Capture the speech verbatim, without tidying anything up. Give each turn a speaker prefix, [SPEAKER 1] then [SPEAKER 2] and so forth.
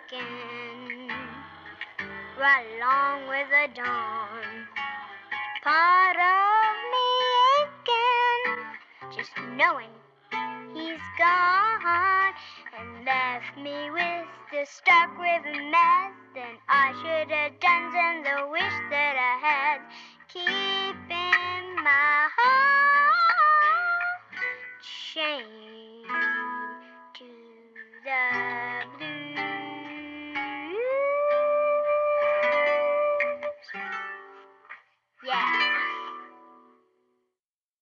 [SPEAKER 1] breaking right along with the dawn. Part of me aching, just knowing he's gone, and left me with the stark river mess. Then I should have done some the wish that I had, keeping my heart chained to the